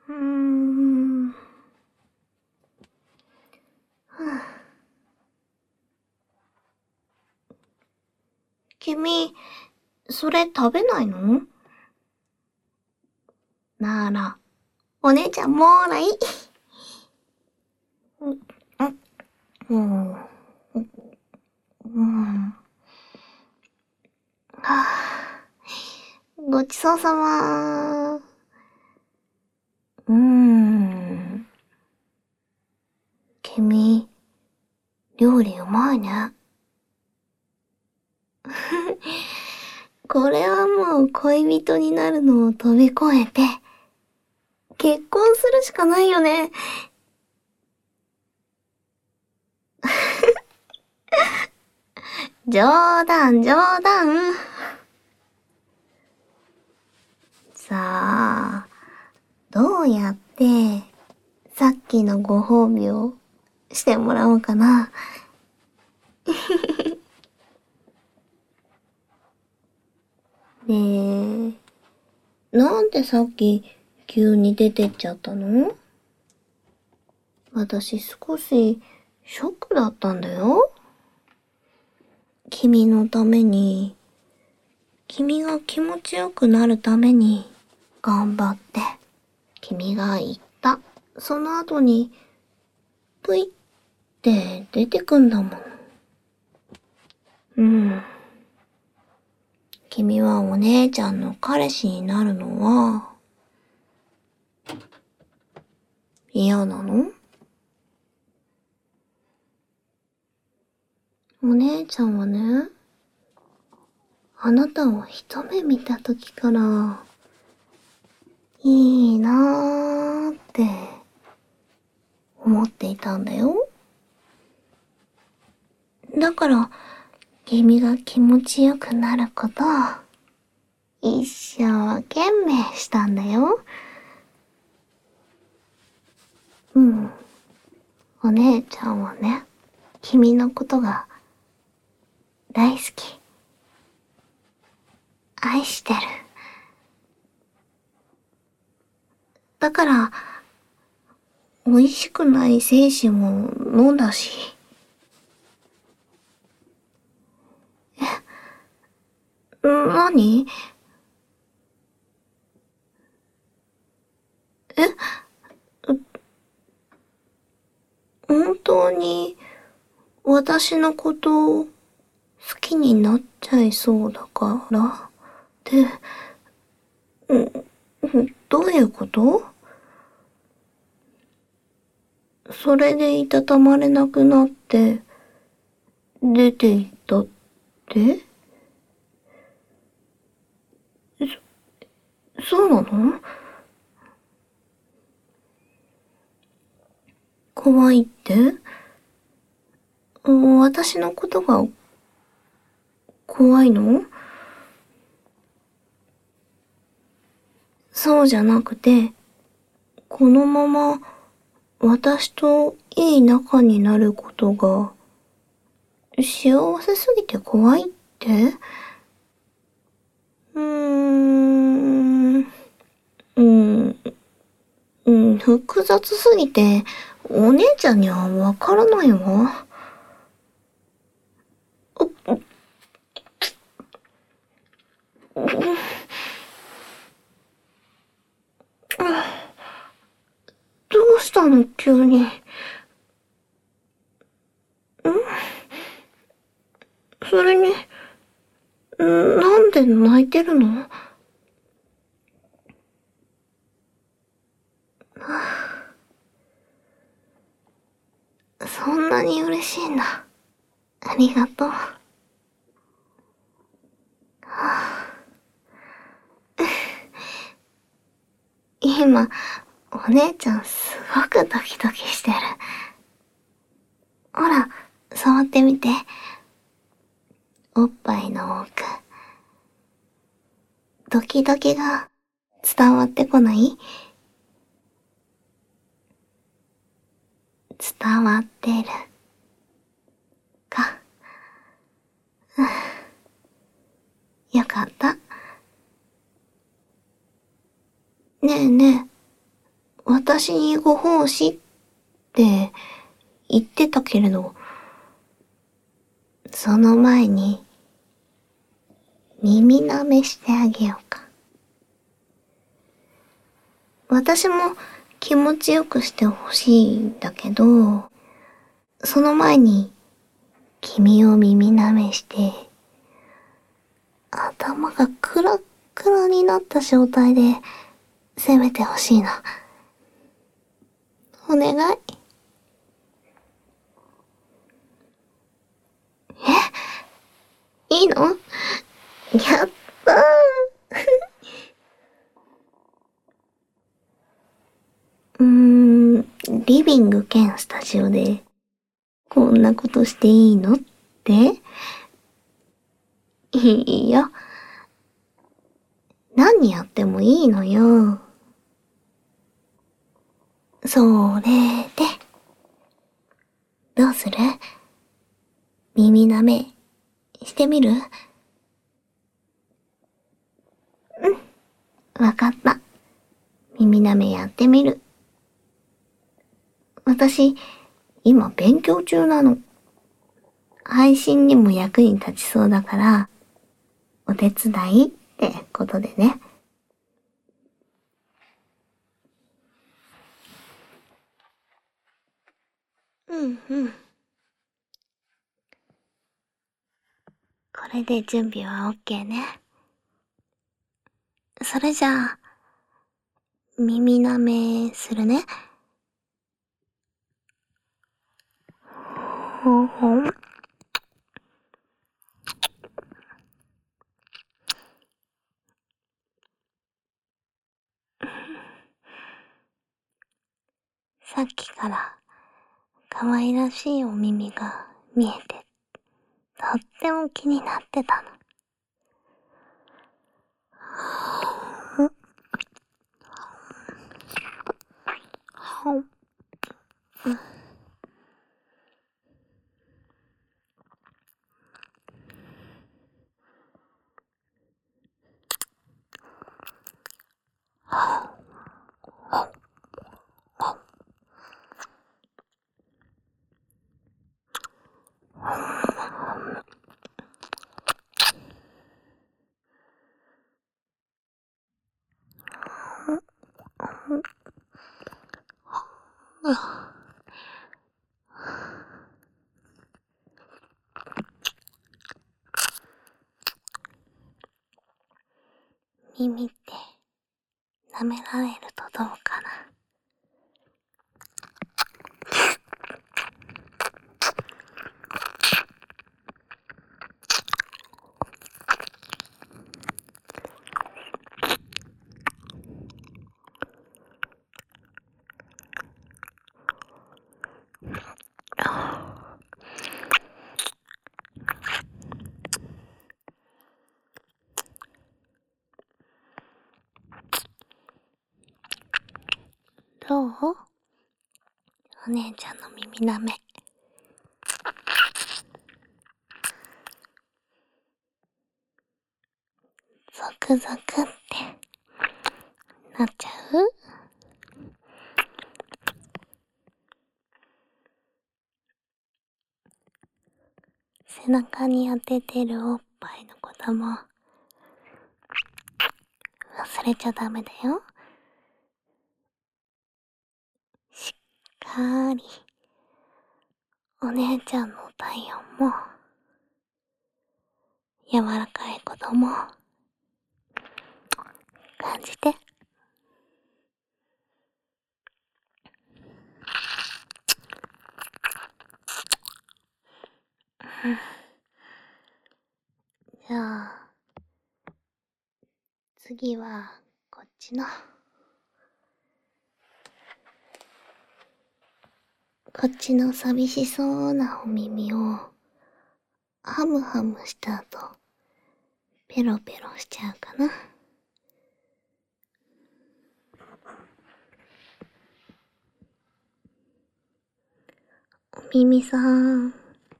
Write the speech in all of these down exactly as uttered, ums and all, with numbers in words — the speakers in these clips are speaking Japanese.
うーん。ふぅ。君、それ食べないの？なら、お姉ちゃんもーらい。うん、うん、うん。はぁ、ごちそうさま。うーん。君、料理うまいね。これはもう恋人になるのを飛び越えて、結婚するしかないよね。冗談、冗談。さあ、どうやって、さっきのご褒美をしてもらおうかな。ねえ、なんでさっき急に出てっちゃったの？私少しショックだったんだよ。君のために、君が気持ちよくなるために頑張って、君が言った。その後に、ぷいって出てくんだもん。うん。君はお姉ちゃんの彼氏になるのは、嫌なの？お姉ちゃんはね、あなたを一目見た時から、いいなーって思っていたんだよ。だから、君が気持ちよくなることを、一生懸命したんだよ。うん。お姉ちゃんはね、君のことが大好き。愛してる。だから、美味しくない精子も飲んだし。え、何？え、本当に私のことを好きになっちゃいそうだからって、うん、どういうこと？それでいたたまれなくなって出て行ったって？そ、そうなの？怖いって？私のことが怖いの？そうじゃなくて、このまま私といい仲になることが幸せすぎて怖いって？うーん、うん、うん、複雑すぎてお姉ちゃんにはわからないわ。どうしたの急に。ん？それに、なんで泣いてるの？そんなに嬉しいんだ。ありがとう。今、お姉ちゃんすごくドキドキしてる。ほら、触ってみて。おっぱいの奥。ドキドキが伝わってこない？伝わってる。か。よかった。ねえねえ、 私にご奉仕って言ってたけれど、その前に耳舐めしてあげようか。私も気持ちよくしてほしいんだけど、その前に君を耳舐めして、頭がクラックラになった状態で攻めてほしいな。お願い。え？いいの？やったーうーん、リビング兼スタジオで、こんなことしていいのって？いいよ。何やってもいいのよ。それで、どうする？耳舐め、してみる？うん、わかった。耳舐めやってみる。私、今勉強中なの。配信にも役に立ちそうだから、お手伝いってことでね。うんうん。これで準備は オーケー ね。それじゃあ、耳舐めするね。ほんほん。さっきから可愛らしいお耳が見えて、とっても気になってたの。ほん。耳って舐められるとどうかな。どう？お姉ちゃんの耳舐め。ゾクゾクってなっちゃう？背中に当ててるおっぱいのことも忘れちゃダメだよ。しっかりお姉ちゃんの体温も柔らかいことも感じて。じゃあ次はこっちのこっちの寂しそうなお耳をハムハムした後ペロペロしちゃうかな。お耳さん、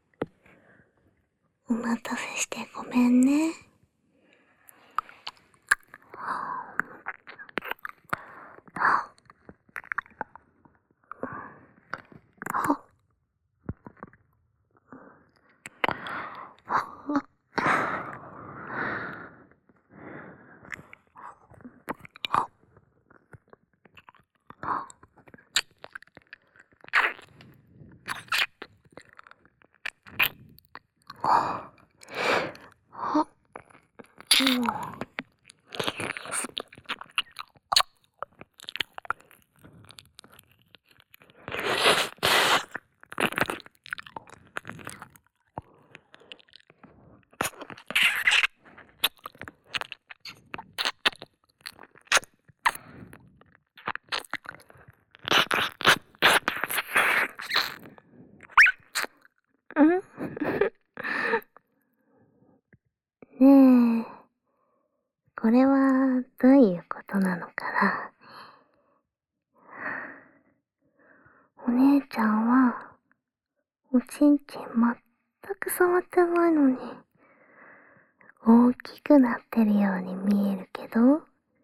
お待たせしてごめんね。 ねえ、これはどういうことなのかな。お姉ちゃんは、おちんちんまったく触ってないのに、大きくなってるように見えるけど、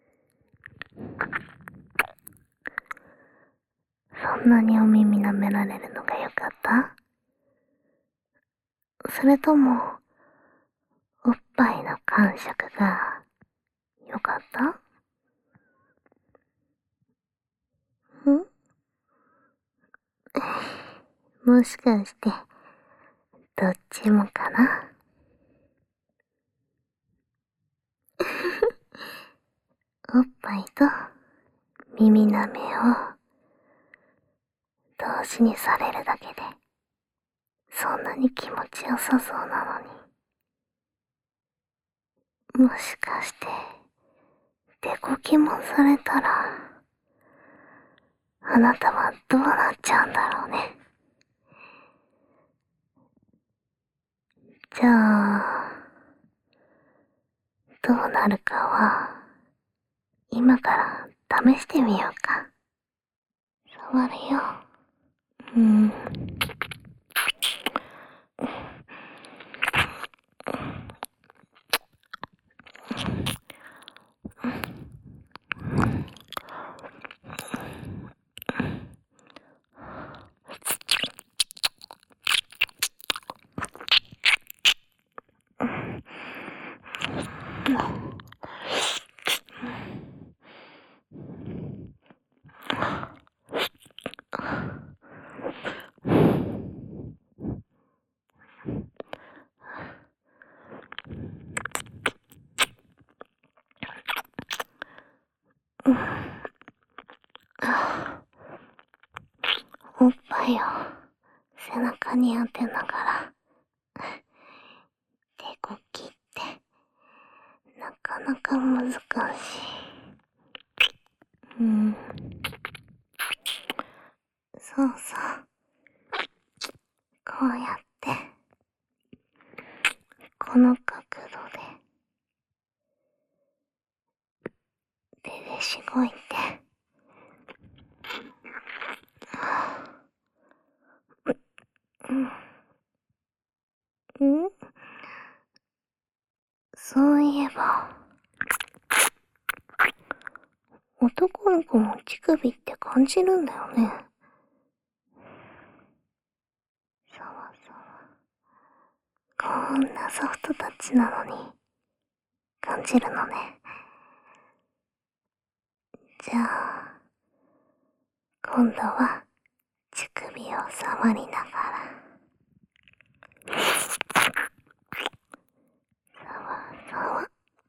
そんなにお耳舐められるのがよかった？それとも、おっぱいの感触がよかった？んもしかして、どっちもかな？おっぱいと耳舐めを同時にされるだけで、そんなに気持ちよさそうなのに。もしかして、デコキモされたら、あなたはどうなっちゃうんだろうね。じゃあ、どうなるかは、今から試してみようか。触るよ。うん。おっぱいを背中に当てながら、手こきってなかなか難しい。うん。そうそう。こうやって、この角度で、手でしごいて、うん。んそういえば、男の子も乳首って感じるんだよね。さわさわ。こんなソフトタッチなのに、感じるのね。じゃあ、今度は、乳首を触りながら、さわさわ。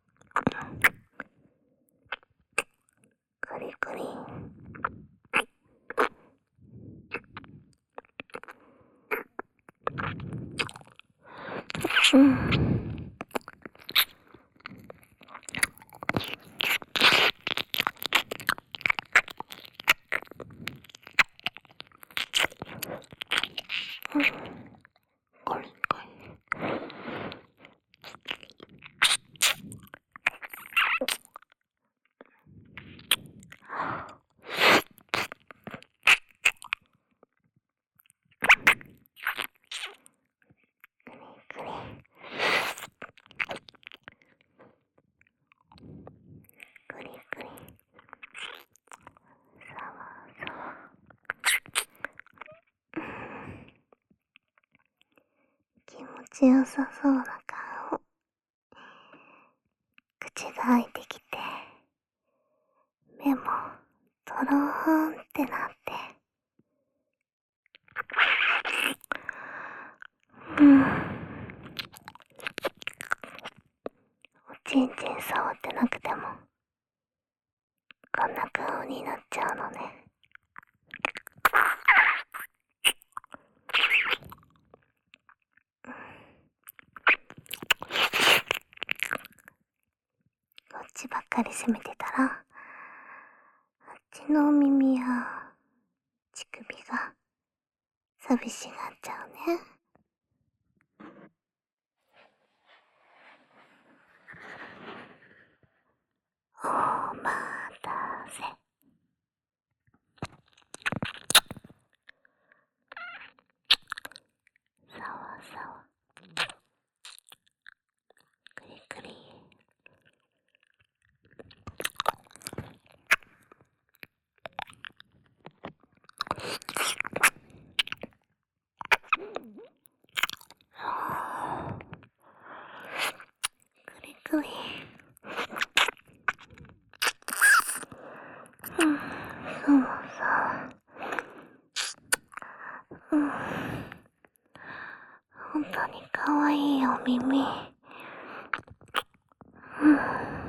クリクリ。うん。コリコリ。クリクリ。さわさわ。気持ちよさそうな顔。口が開いてきて、目もとろーんってなって。うん。おちちんちん触ってなくても、こんな顔になっちゃうのね。こっちばっかり責めてたら、あっちのお耳や乳首が寂しがっちゃうね。お待たせ。さわさわ。くりくり。くりくり。うん、そうそう。うん。本当にかわいいお耳。うん。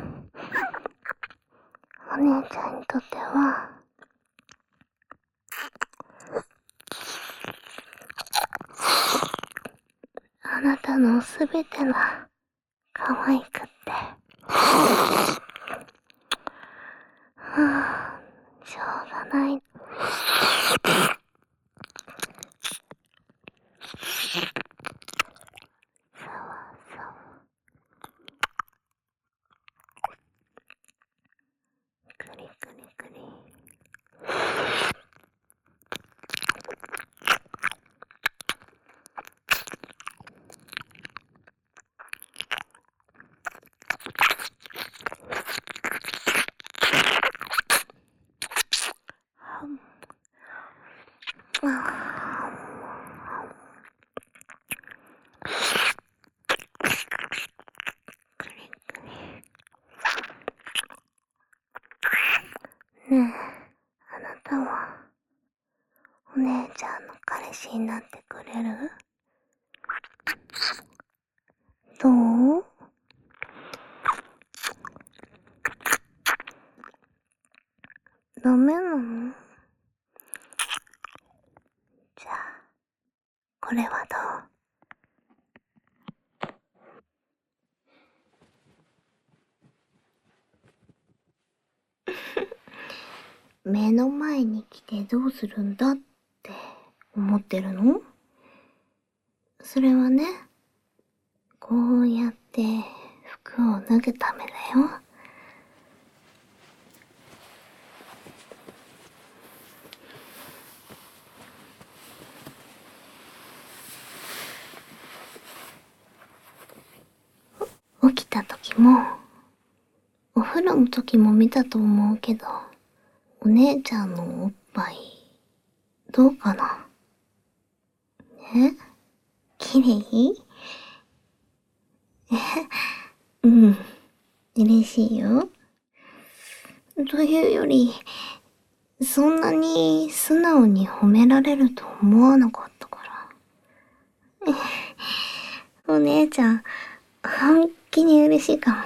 お姉ちゃんにとっては、あなたのすべてが可愛くって。はぁ、しょうがない。さわさわ。くりくりくり。ねえ、あなたはお姉ちゃんの彼氏になってくれる？どう？ダメなの？じゃあ、これはどう？目の前に来てどうするんだって思ってるの？それはね、こうやって服を脱ぐためだよ。起きた時も、お風呂の時も見たと思うけど、お姉ちゃんのおっぱい、どうかな？え？綺麗？うん、嬉しいよ。というより、そんなに素直に褒められると思わなかったから。お姉ちゃん、本気に嬉しいかも。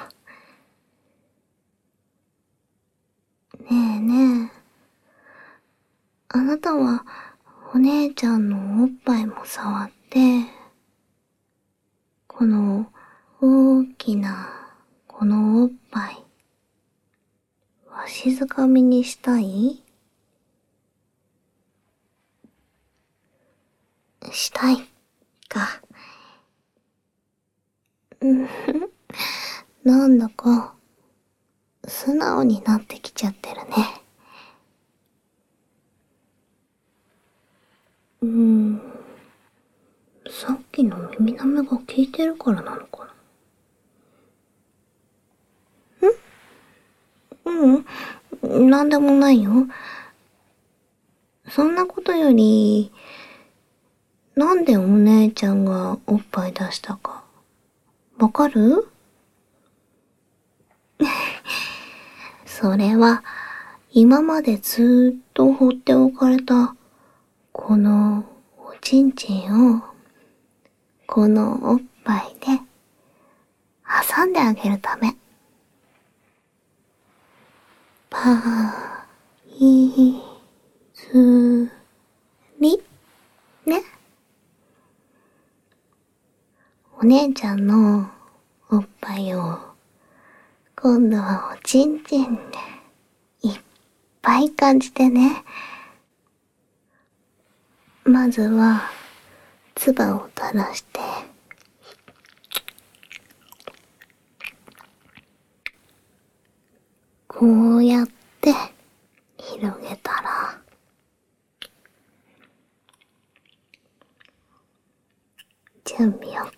ねえねえ。あなたは、お姉ちゃんのおっぱいも触って、この大きな、このおっぱい、わしづかみにしたい？したいか。うんふ。なんだか、素直になってきちゃってるね。うーん。さっきの耳なめが効いてるからなのかな。ん？うん、なんでもないよ。そんなことより、なんでお姉ちゃんがおっぱい出したか、わかる？それは、今までずーっと放っておかれた、このおちんちんを、このおっぱいで挟んであげるため。 はーいずりね。お姉ちゃんのおっぱいを今度はおちんちんでいっぱい感じてね。まずは唾を垂らしてこうやって広げたら準備 OK。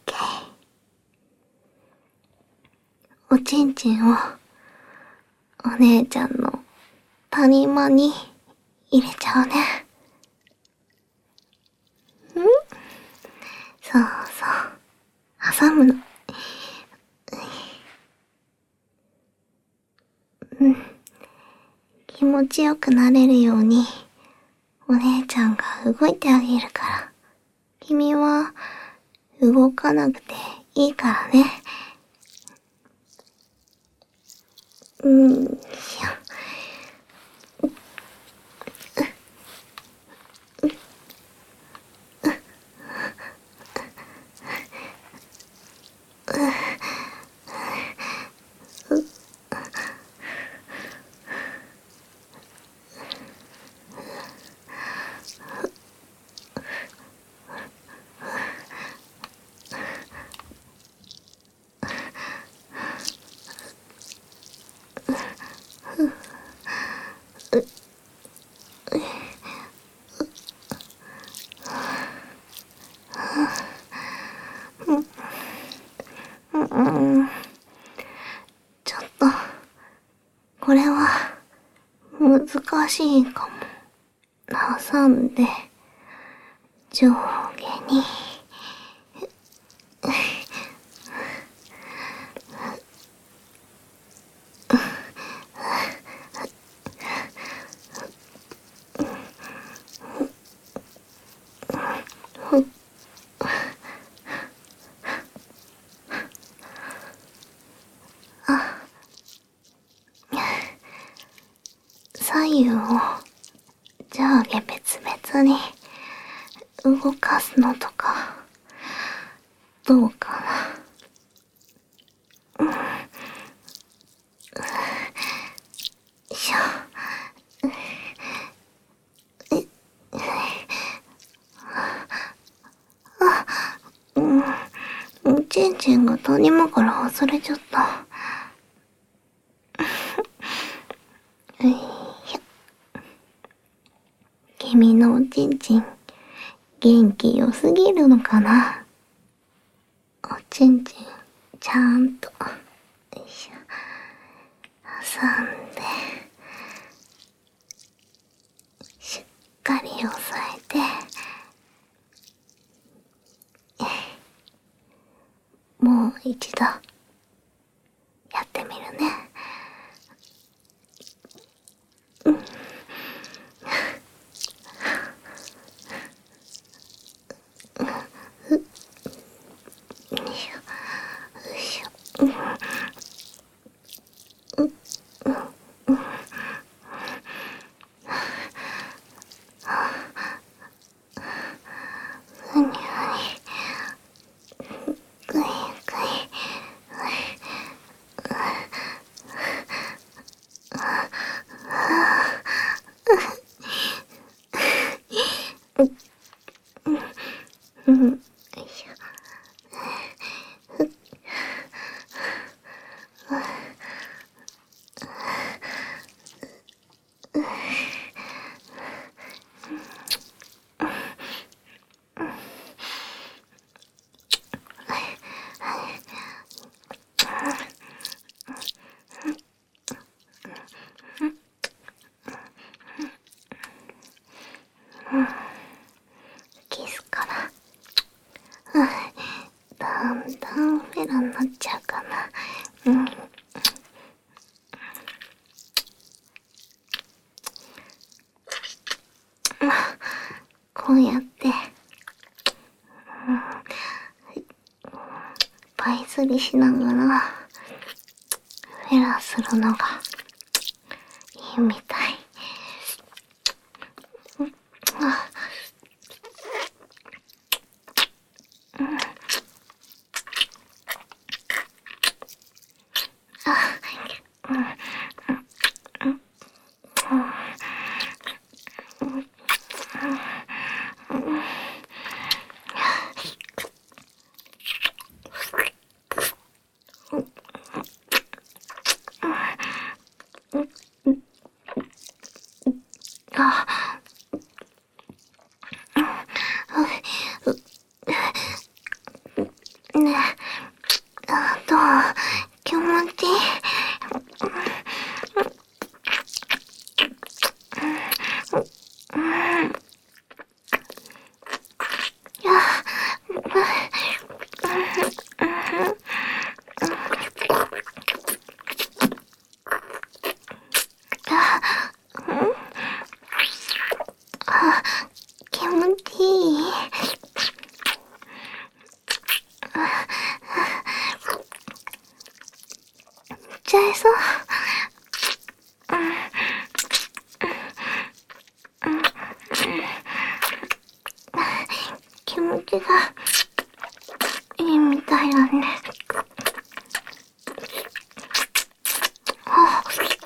おちんちんをお姉ちゃんの谷間に入れちゃうね。ん？そうそう、挟むの。うん、気持ちよくなれるようにお姉ちゃんが動いてあげるから、君は動かなくていいからね。うんしょ。うん、ちょっとこれは難しいかも。挟んで上下に左右を上下別々に動かすのとかどうかな。うん、よいしょ。うん、おちんちんが谷間から外れちゃった。よいしょ。君のおちんちん元気良すぎるのかな。おちんちんちゃんとよいしょ挟んでしっかり押さえて、もう一度やってみるね。うんよいしょよいしょ。うんうんうんふにゃにぐいぐいうんよいしょ。キスからうんだんだんフェラになっちゃうかな。うんこうやって、うん、パイ釣りしながらフェラするのがいいいみたい。あ、うん、あ、うん、うん、うん、うん、あ、ねえ、あ、どう気持ちいい。いや、あ、気持ちいい。ちゃいそう。気持ちがいいみたいだね。あ、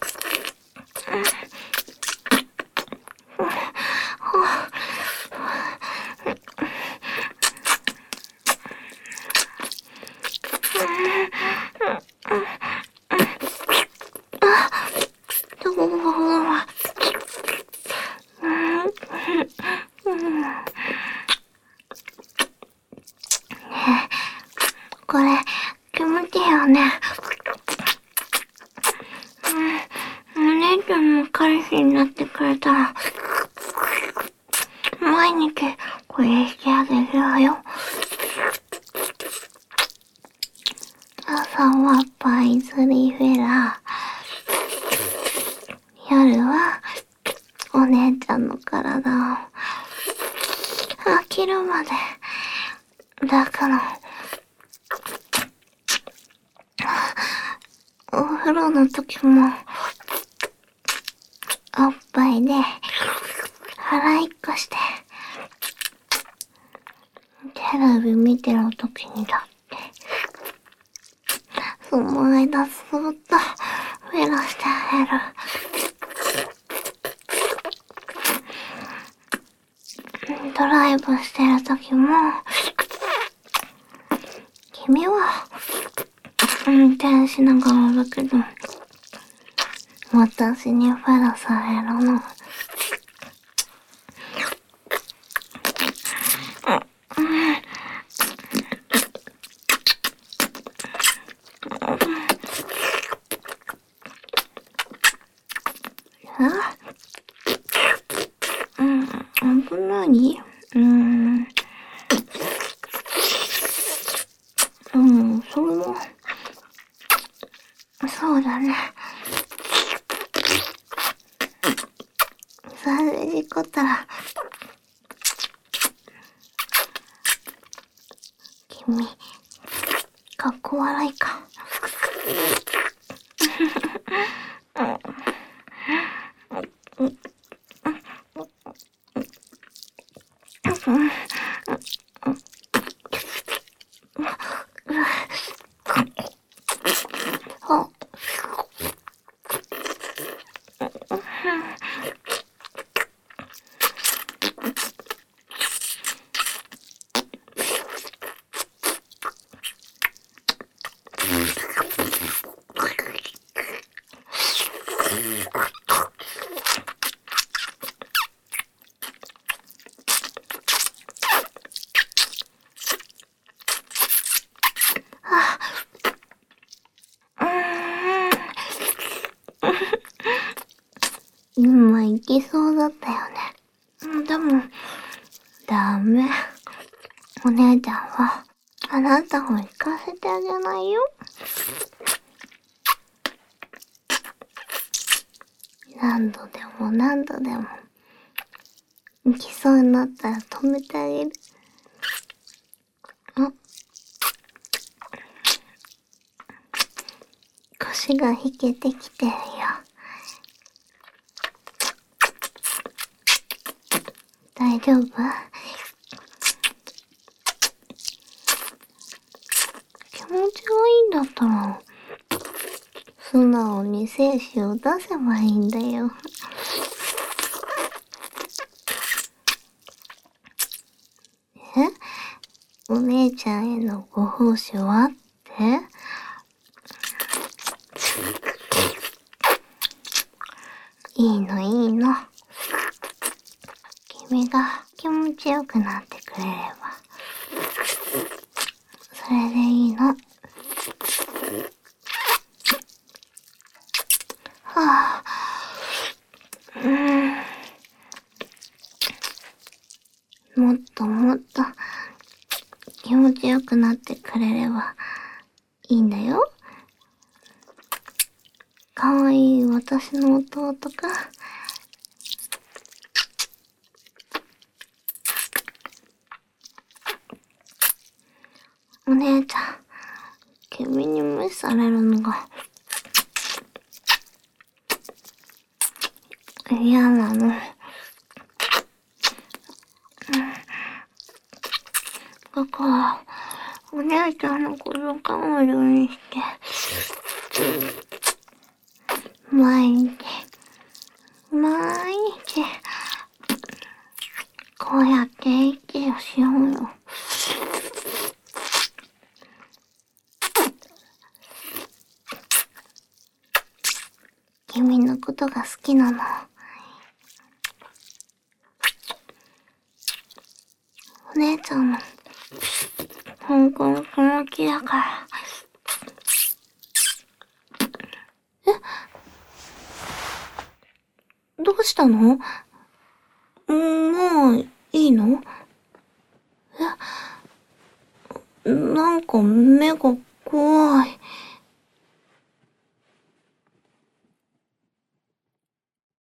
どこが、これ気持ちいいよね。お姉ちゃんも彼氏になってくれたら、毎日これしてあげるわよ。朝はパイズリーフェラー。夜はお姉ちゃんの体を飽きるまで抱くの。お風呂の時もおっぱいで腹いっこして、テレビ見てる時にだってその間ずっとフェラしてあげる。ドライブしてる時も君は運転しながらだけど私にフェラされるの。うん、危ない。うん。うん、それも、そうだね。それで事故ったら、君、かっこ悪いか。あ、今行きそうだったよね。でも、ダメ。お姉ちゃんは、あなたを行かせてあげないよ。何度でも何度でも、行きそうになったら止めてあげる。あ、腰が引けてきてるよ。 丈夫？気持ちがいいんだったら、素直に精子を出せばいいんだよ。え？お姉ちゃんへのご奉仕はって？いいのいいの。君が気持ちよくなってくれれば、それでいいの。はぁ、うーん。もっともっと気持ちよくなってくれればいいんだよ。かわいい私の弟か。お姉ちゃん、君に無視されるのが嫌なの。だから、お姉ちゃんのこと彼女にして、毎日、毎日、こうやって息をしようよ。君のことが好きなの。お姉ちゃんの、本当の気持ちだから。え？どうしたの？もう、いいの？え？なんか目が怖い。